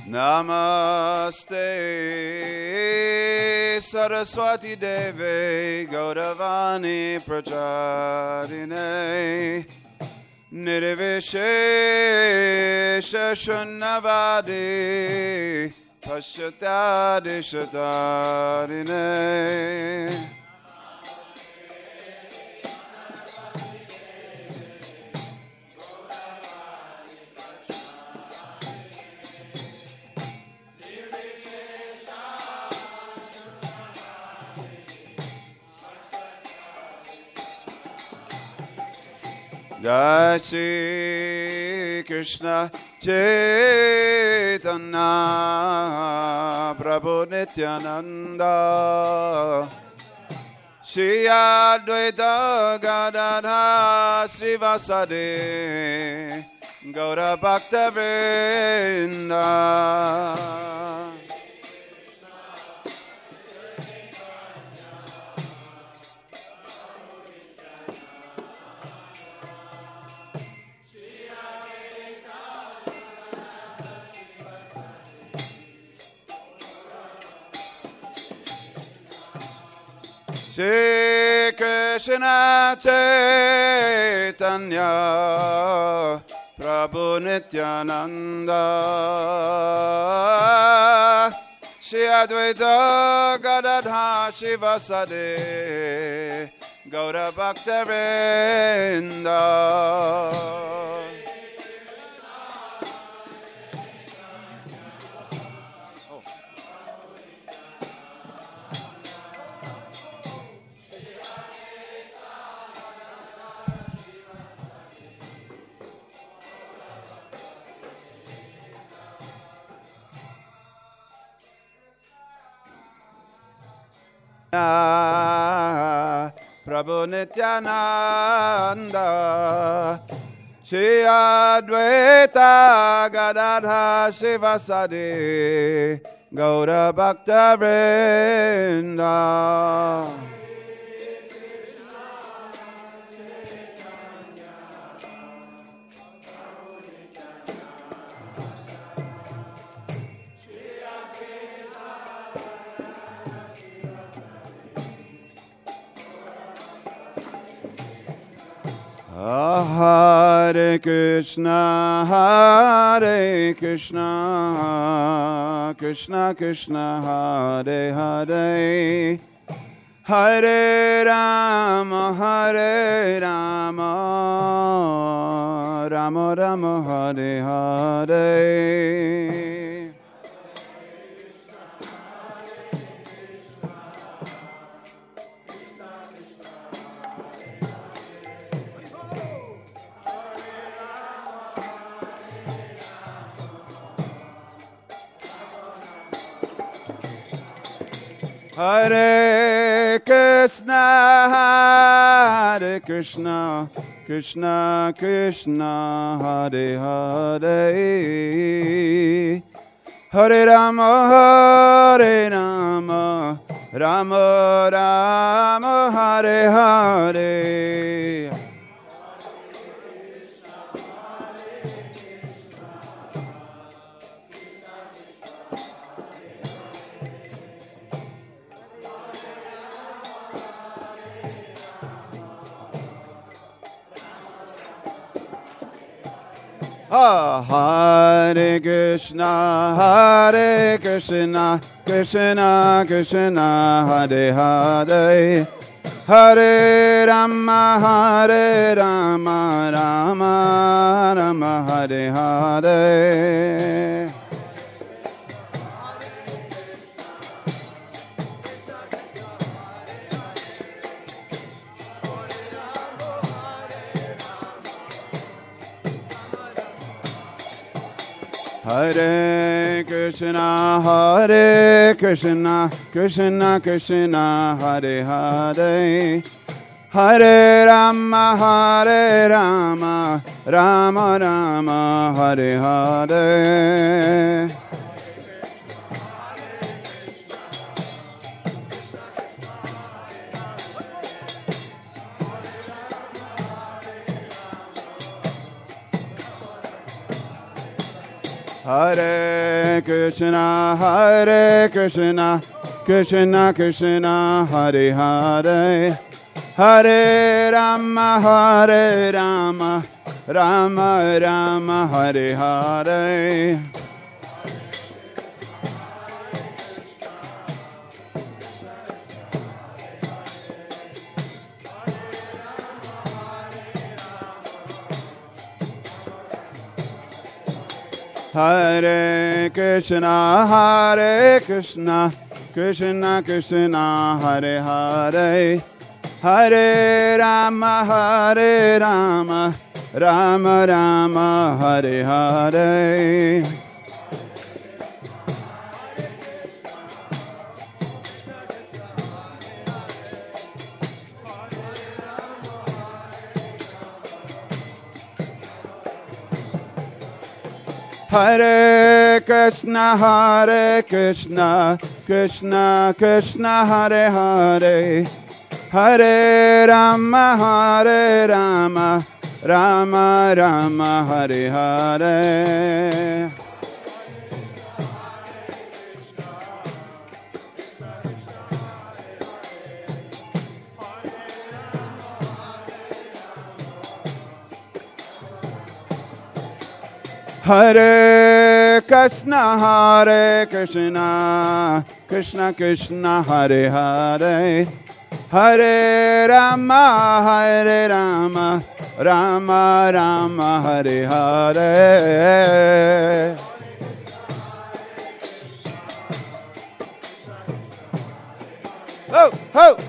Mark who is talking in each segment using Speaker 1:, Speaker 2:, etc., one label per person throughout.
Speaker 1: Namaste Saraswati Deve Gauravani Pracharine Nirvishesha Shunnavadi Pashyatadi Shatarine Jai Shri Krishna Chaitanya Prabhu Nityananda Shri Advaita Gadadha Srivasadi Gaura Bhakta Vrinda Shri Krishna Chaitanya Prabhu Nityananda Shri Advaita Gadadha Srivasadi Gaura Bhakta Vrinda Prabhu Nityananda Shri Advaita Gadadha Srivasadi Gaura Bhakta Vrinda Hare Krishna, Hare Krishna, Krishna Krishna, Hare Hare, Hare Rama, Hare Rama, Rama Rama, Hare Hare. Hare Krishna, Hare Krishna, Krishna Krishna, Hare Hare, Hare Rama, Hare Rama, Rama Rama, Hare Hare. Hare Krishna, Hare Krishna, Krishna Krishna, Hare Hare, Hare Rama, Hare Rama, Rama Rama, Hare Hare. Hare Krishna, Hare Krishna, Krishna Krishna, Hare Hare, Hare Rama, Hare Rama, Rama Rama, Hare Hare. Hare Krishna, Hare Krishna, Krishna Krishna, Hare Hare, Hare Rama, Hare Rama, Rama Rama, Hare Hare. Hare Krishna, Hare Krishna, Krishna Krishna, Hare Hare, Hare Rama, Hare Rama, Rama Rama, Hare Hare. Hare Krishna, Hare Krishna, Krishna Krishna, Hare Hare, Hare Rama, Hare Rama, Rama Rama, Hare Hare. Hare Krishna, Hare Krishna, Krishna Krishna, Hare Hare, Hare Rama, Hare Rama, Rama Rama, Hare Hare. Ho, ho!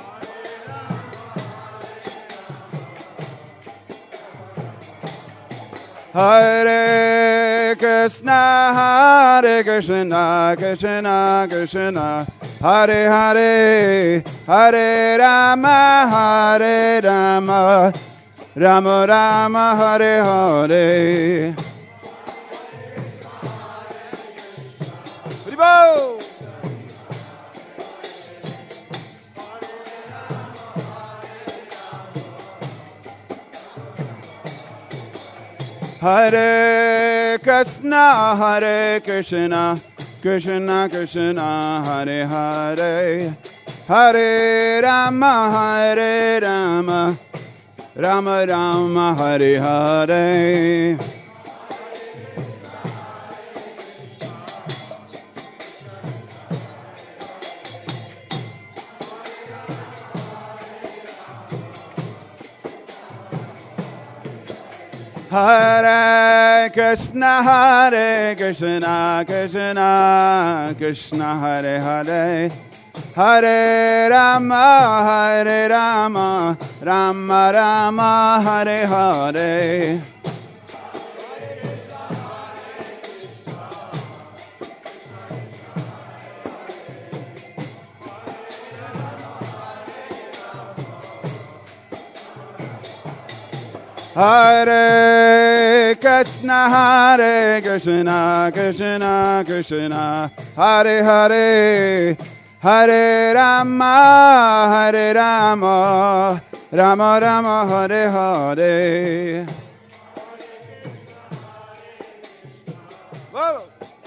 Speaker 1: Hare Krishna, Hare Krishna, Krishna Krishna, Hare Hare, Hare Rama, Hare Rama, Rama Rama, Hare Hare. Haribo! Hare Krishna, Hare Krishna, Krishna Krishna, Hare Hare, Hare Rama, Hare Rama, Rama Rama, Hare Hare. Hare Krishna, Hare Krishna, Krishna Krishna, Hare Hare, Hare Rama, Hare Rama, Rama Rama, Hare Hare. Hare Krishna, Hare Krishna, Krishna Krishna, Hare Hare, Hare Rama, Hare Rama, Rama Rama, Hare Hare. Whoa.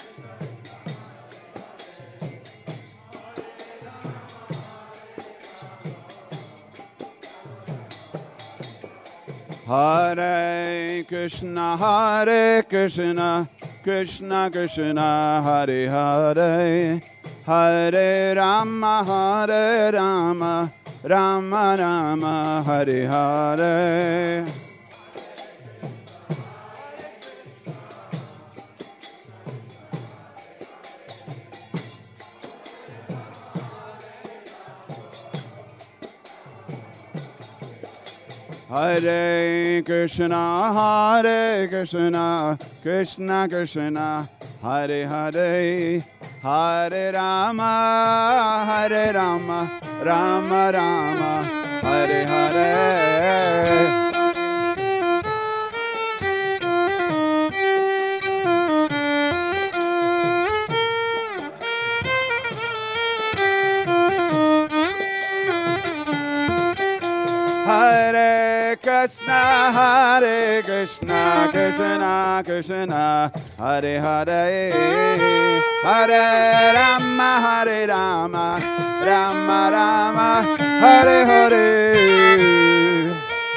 Speaker 1: Hare Krishna, Hare Krishna, Krishna Krishna, Hare Hare, Hare Rama, Hare Rama, Rama Rama, Hare Hare. Hare Krishna, Hare Krishna, Krishna Krishna, Hare Hare, Hare Rama, Hare Rama, Rama Rama, Hare Hare. Hare Krishna, Hare Krishna, Krishna Krishna, Hare Hare, Hare Rama, Rama Rama, Hare Hare.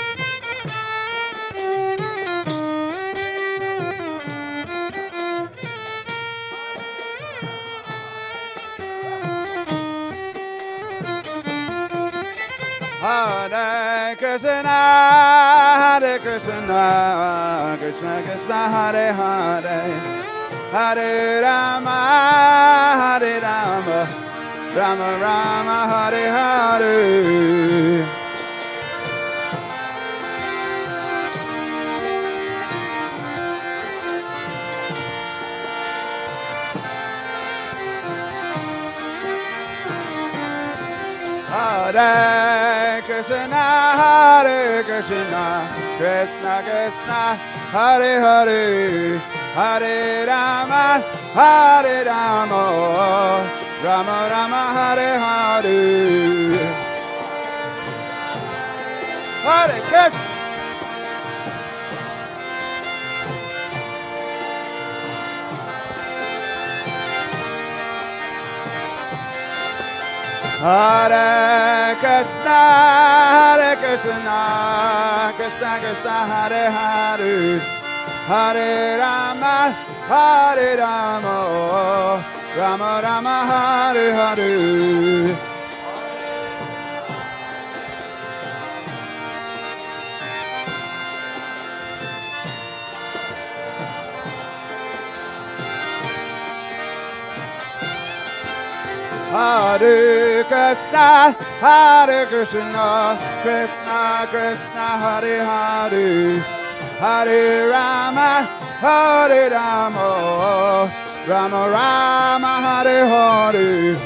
Speaker 1: Hare Krishna, Hare Krishna, Krishna Krishna, Hare Hare, Hare Rama, Hare Rama, Rama Rama, Hare Hare. Hare Krishna, Hare Krishna, Krishna Krishna, Hare Hare, Hare Rama, Hare Rama, Rama Rama, Hare Hare. Hare Krishna. Hare Krishna, Hare Krishna, Krishna Krishna, Hare Hare, Hare Rama, Hare Rama, Rama Rama, Hare Hare. Hare Krishna, Hare Krishna, Krishna Krishna, Hare Hare, Hare Rama, Hare Rama, Rama Rama, Hare Hare.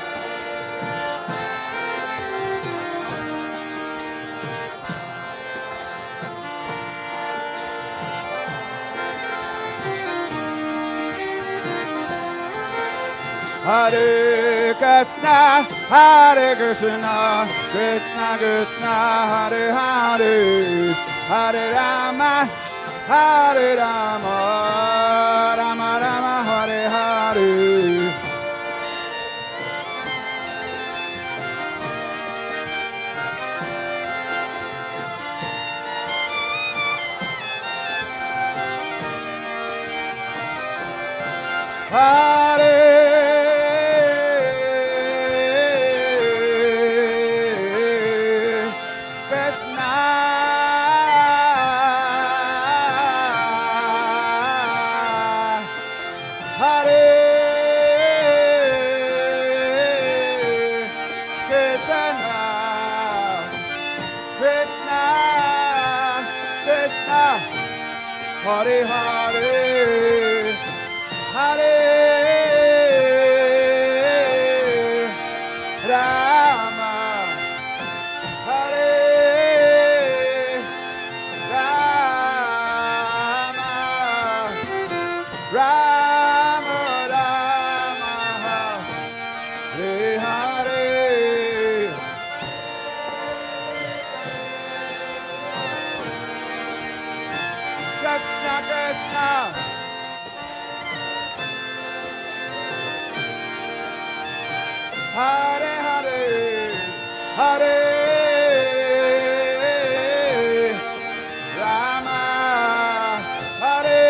Speaker 1: Hare Krishna, Hare Krishna, Krishna Krishna, Hare Hare, Hare Rama, Hare Rama, Rama Rama, Hare Hare. Hare Hare Hare, Hare Rama, Hare Rama, Rama Rama, Hare Hare. Krishna Krishna, Hare Hare, Hare Rama, Hare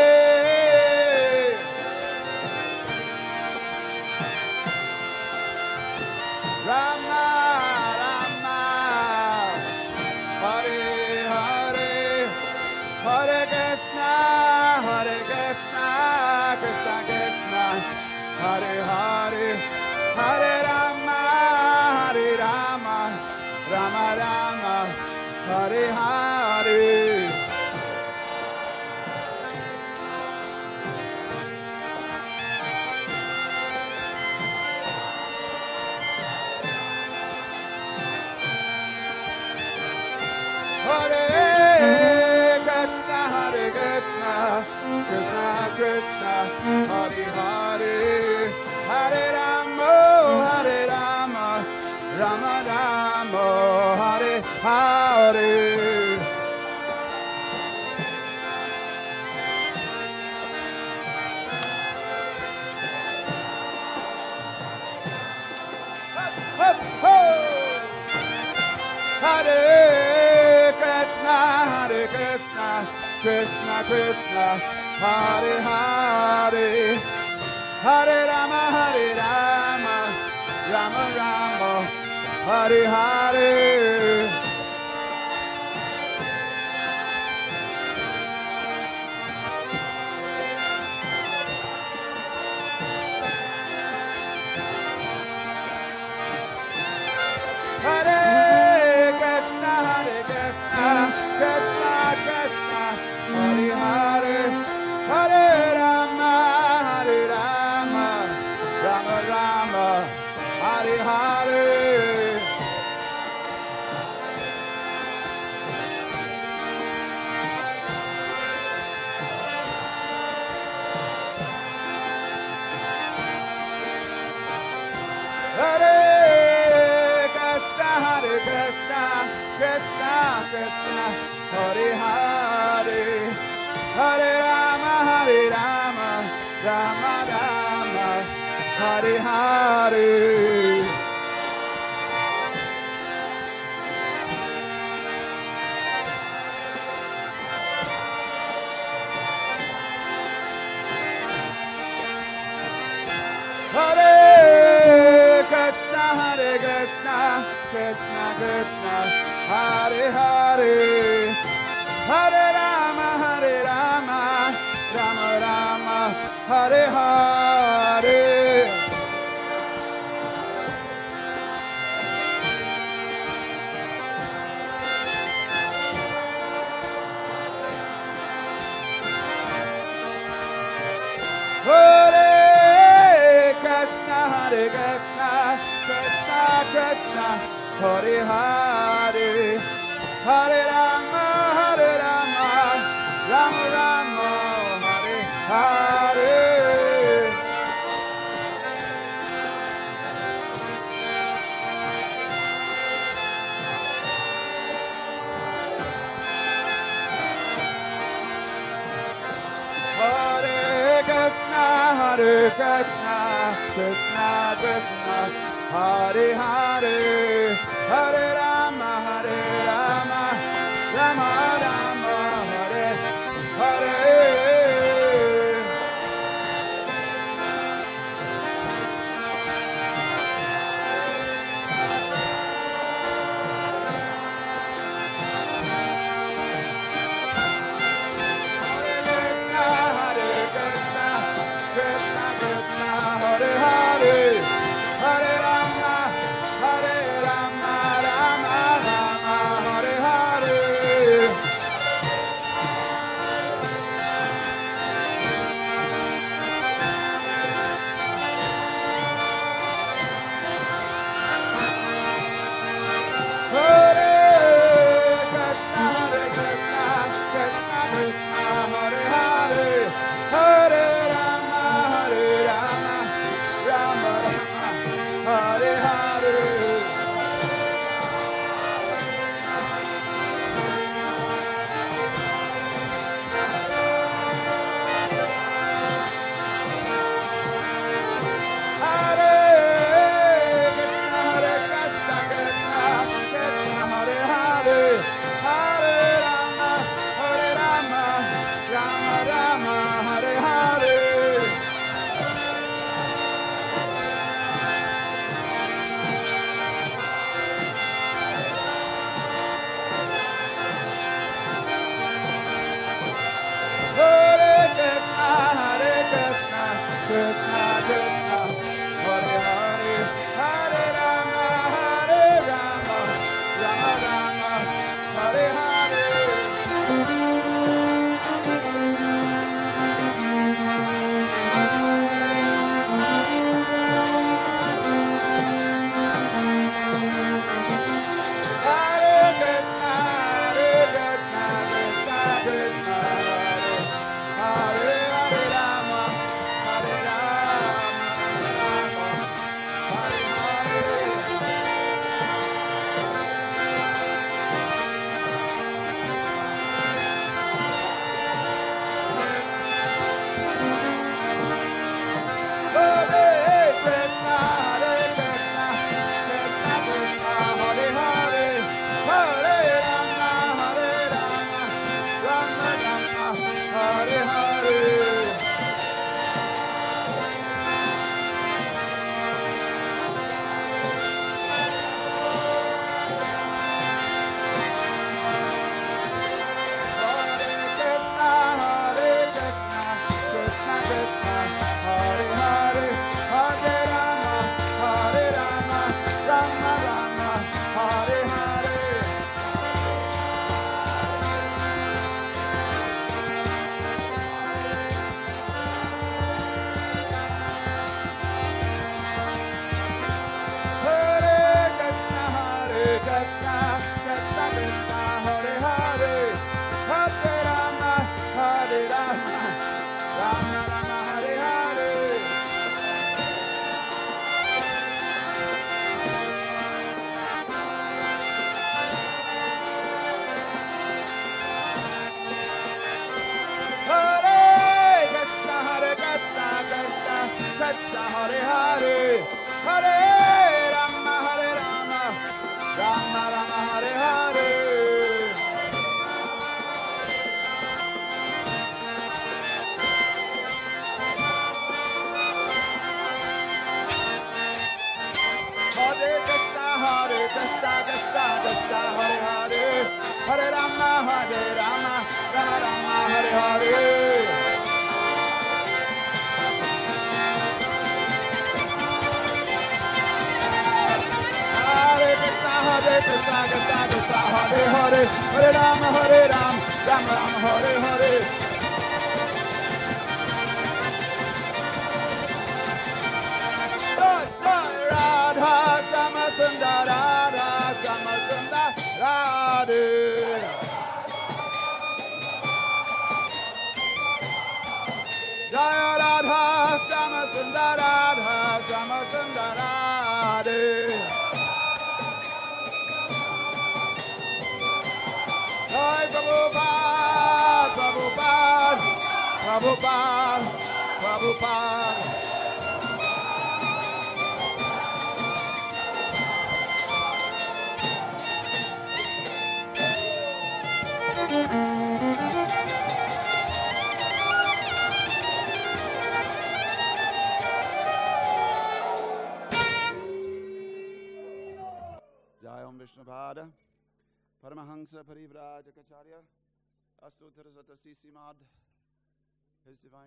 Speaker 1: Rama, Rama, Hare Hare, Hare Krishna, Hare Krishna, Krishna Krishna, Hare Hare, Hare Rama, Hare Rama, Rama Rama, Hare Hare. Hare Krishna, Hare Krishna, Krishna Krishna, Hare Hare, Hare Rama, Hare Rama, Rama Rama, Hare Hare. Krishna Krishna, Hare Hare, Hare Rama, Rama Rama, Hare Hare. Hare Krishna, Krishna Krishna, Hare Hare, Hare Rama, Rama Rama, Hare Hare. Hare Krishna, Krishna Krishna, Hare Hare, Hare Rama, Rama Rama, Hare Hare. Hare Krishna, Krishna Krishna, Hare Hare, Hare Rama, Rama Rama, Hare Hare. Hare Krishna, Krishna Krishna, Hare Hare, Hare Rama, Rama Rama, Hare Hare. Hare Krishna, Krishna Krishna, Hare Hare, Hare Rama, Rama Rama, Hare Hare. Hare Rama, Rama Hare Rama, Hare Rama, Rama Rama, Hare Hare. Hare Krishna, Krishna Krishna, Hare Hare, Hare Rama, Rama Rama, Hare Hare. Radha Shama Sundar, Radha Shama Sundar, Radhe. Jaya Radha Shama Sundar, Radha Shama Sundar, Radhe. Jai Prabhupada, Prabhupada, Prabhupada, Prabhupada. Jai Om Vishnupada, Paramahansa Parivrajacharya, Astutra Sata Sisimad, His Divine